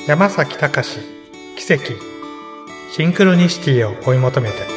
山崎隆奇跡シンクロニシティを追い求めて。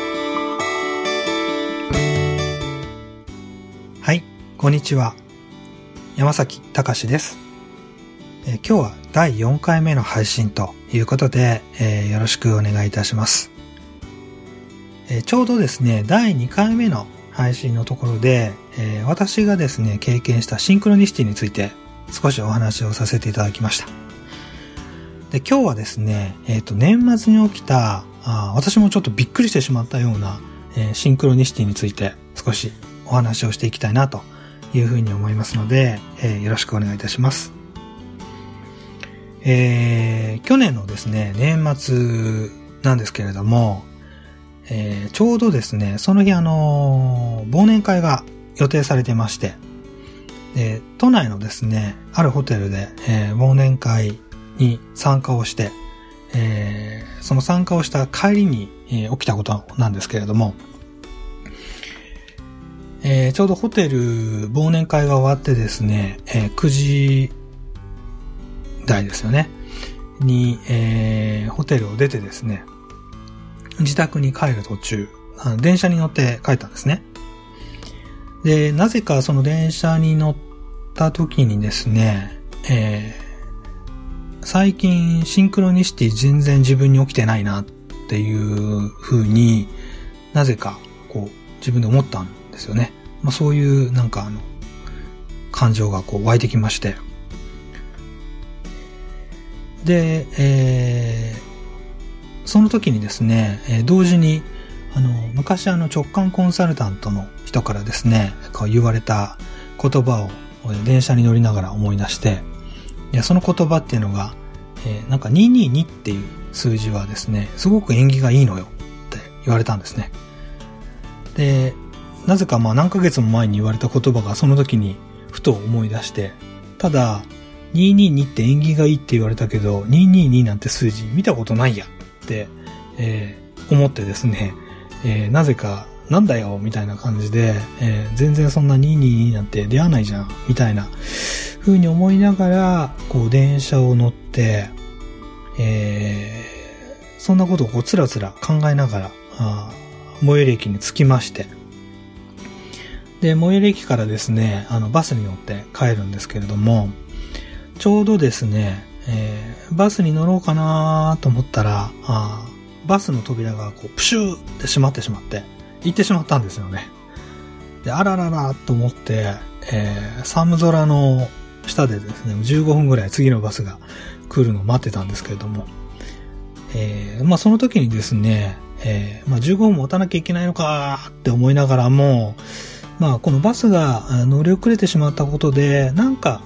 はい、こんにちは。山崎隆です。今日は第4回目の配信ということで、よろしくお願いいたします。ちょうどですね、第2回目の配信のところで、私がですね、経験したシンクロニシティについて少しお話をさせていただきました。で、今日はですね、年末に起きた、私もちょっとびっくりしてしまったような、シンクロニシティについて少しお話をしていきたいなというふうに思いますので、よろしくお願いいたします。去年のですね、年末なんですけれども、ちょうどですね、その日忘年会が予定されてまして、都内のですね、あるホテルで、忘年会に参加をして、その参加をした帰りに、起きたことなんですけれども、ちょうどホテル忘年会が終わってですね、9時台ですよねに、ホテルを出てですね、自宅に帰る途中、電車に乗って帰ったんですね。で、なぜかその電車に乗った時にですね、最近シンクロニシティ全然自分に起きてないなっていう風になぜかこう自分で思ったんですよね。そういうなんか感情がこう湧いてきまして。で、その時にですね、同時に昔直感コンサルタントの人からですね、こう言われた言葉を電車に乗りながら思い出して、その言葉っていうのが、なんか222っていう数字はですね、すごく縁起がいいのよって言われたんですね。で、なぜか何ヶ月も前に言われた言葉がその時にふと思い出して、ただ222って縁起がいいって言われたけど、222なんて数字見たことないやって、思ってですね、なぜかなんだよみたいな感じで、全然そんな222なんて出会わないじゃんみたいな風に思いながらこう電車を乗って、そんなことをこうつらつら考えながら最寄り駅に着きまして、で最寄り駅からですねバスに乗って帰るんですけれども、ちょうどですね、バスに乗ろうかなと思ったらバスの扉がこうプシューって閉まってしまって行ってしまったんですよね。で、あらららと思って、寒空の下でですね、15分ぐらい次のバスが来るのを待ってたんですけれども、その時にですね、15分も待たなきゃいけないのかって思いながらも、このバスが乗り遅れてしまったことで、なんか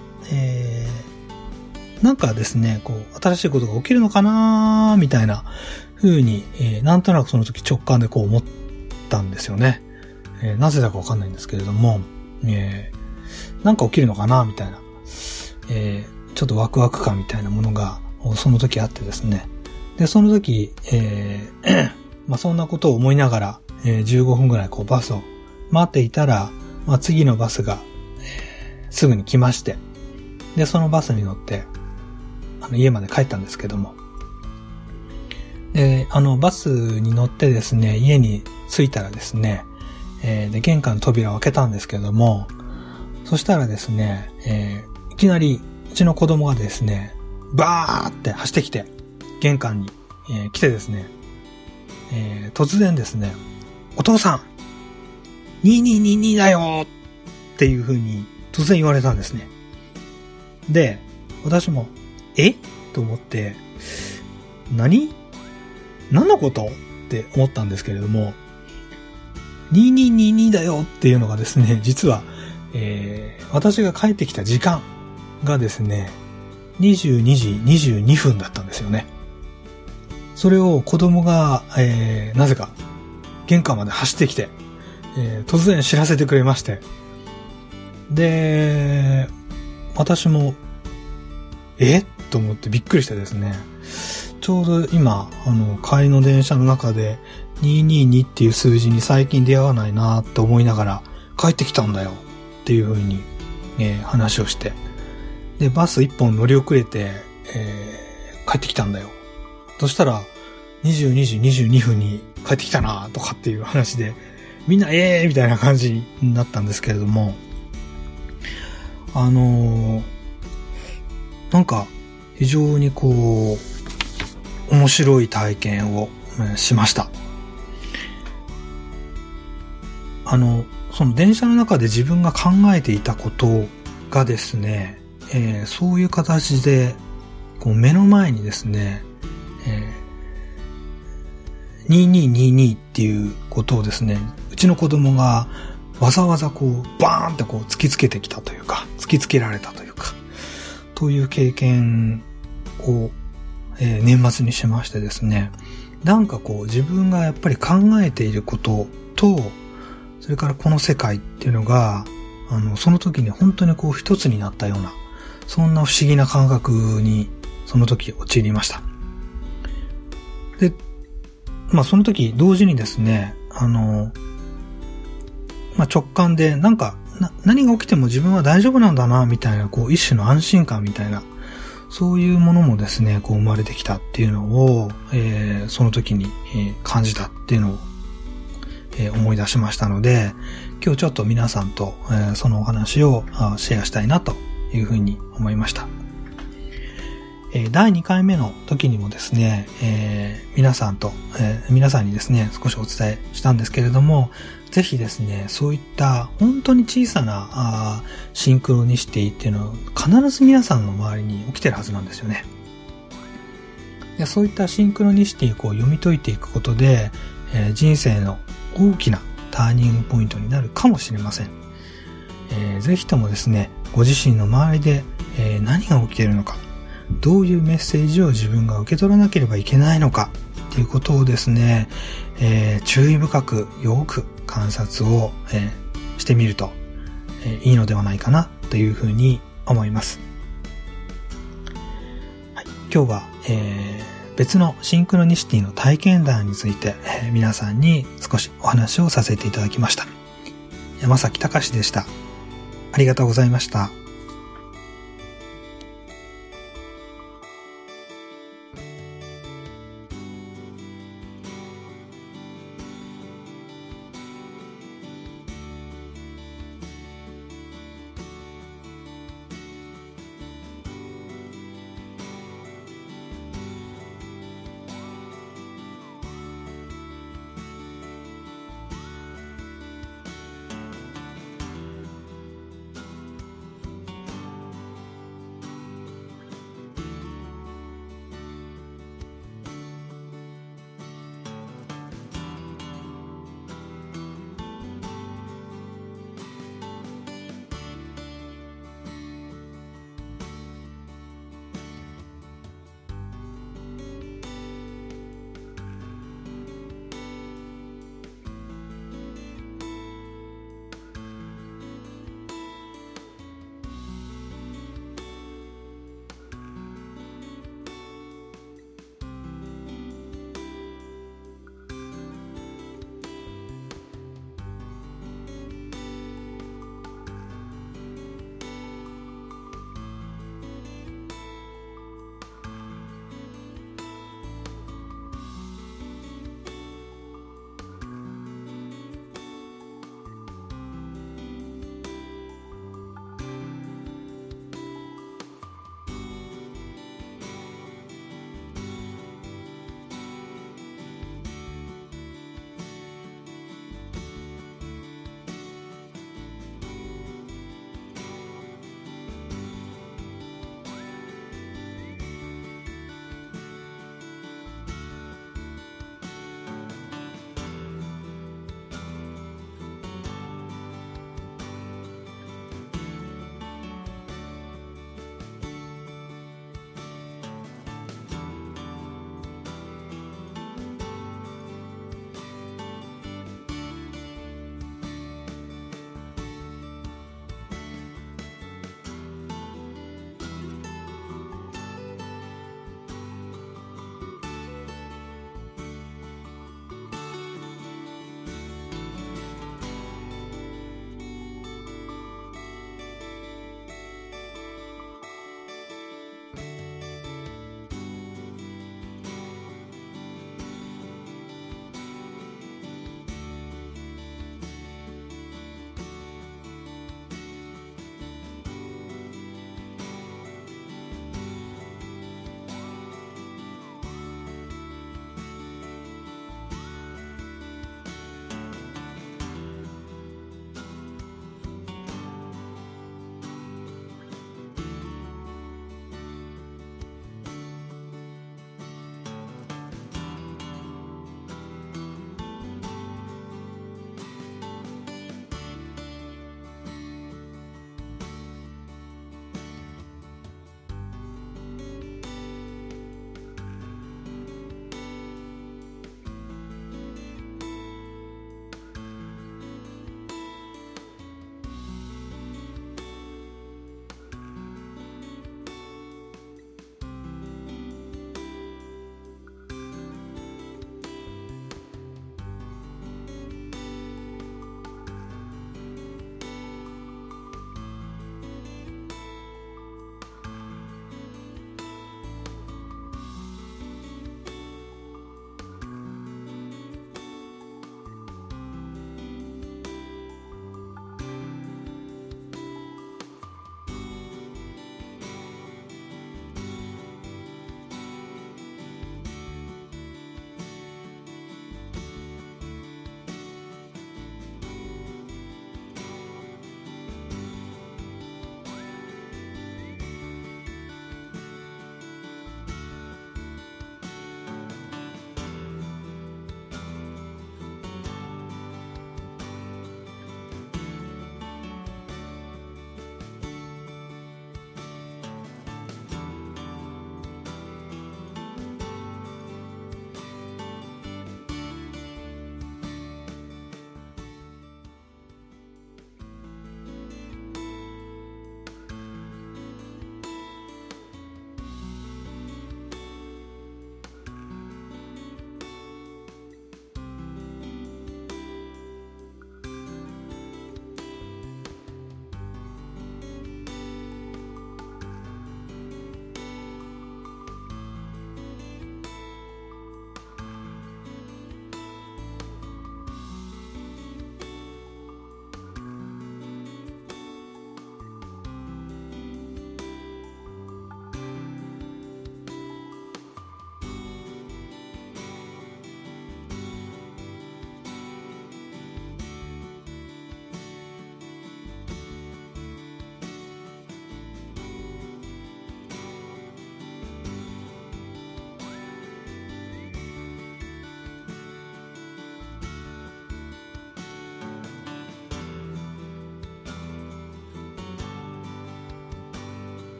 ですね、こう、新しいことが起きるのかなみたいな風に、なんとなくその時直感でこう思ったんですよね。なぜだかわかんないんですけれども、なんか起きるのかなみたいな、ちょっとワクワク感みたいなものがその時あってですね。で、その時、そんなことを思いながら、15分ぐらいこうバスを待っていたら、次のバスが、すぐに来まして、で、そのバスに乗って、家まで帰ったんですけども。で、バスに乗ってですね、家に着いたらですね、で、玄関の扉を開けたんですけども、そしたらですね、いきなり、うちの子供がですね、バーって走ってきて、玄関に、来てですね、突然ですね、お父さん、2222だよっていう風に突然言われたんですね。で、私も、と思って、何のことって思ったんですけれども、2222だよっていうのがですね、実は、私が帰ってきた時間がですね、22時22分だったんですよね。それを子供が、なぜか玄関まで走ってきて、突然知らせてくれまして、で、私もと思ってびっくりしてですね、ちょうど今帰りの電車の中で222っていう数字に最近出会わないなって思いながら帰ってきたんだよっていう風に、話をして、でバス一本乗り遅れて、 帰ってきたんだよ。そしたら、22時22分に帰ってきたなとかっていう話で、みんなみたいな感じになったんですけれども、なんか、非常にこう、面白い体験をしました。その電車の中で自分が考えていたことがですね、そういう形で、こう目の前にですね、2222っていうことをですね、うちの子供がわざわざこう、バーンってこう突きつけてきたというか、突きつけられたというか、という経験を、年末にしましてですね、なんかこう自分がやっぱり考えていることと、それからこの世界っていうのが、その時に本当にこう一つになったような、そんな不思議な感覚に、その時陥りました。で、その時同時にですね、直感で何が起きても自分は大丈夫なんだな、みたいな、こう一種の安心感みたいな、そういうものもですね、こう生まれてきたっていうのを、その時に、感じたっていうのを、思い出しましたので、今日ちょっと皆さんと、そのお話をシェアしたいなというふうに思いました。第2回目の時にもですね、皆さんにですね、少しお伝えしたんですけれども、ぜひですね、そういった本当に小さなシンクロニシティっていうのは必ず皆さんの周りに起きてるはずなんですよね。で、そういったシンクロニシティをこう読み解いていくことで、人生の大きなターニングポイントになるかもしれません。ぜひともですね、ご自身の周りで、何が起きているのか、どういうメッセージを自分が受け取らなければいけないのかっていうことをですね、注意深くよく観察を、してみると、いいのではないかなというふうに思います。はい、今日は、別のシンクロニシティの体験談について、皆さんに少しお話をさせていただきました。山崎隆でした。ありがとうございました。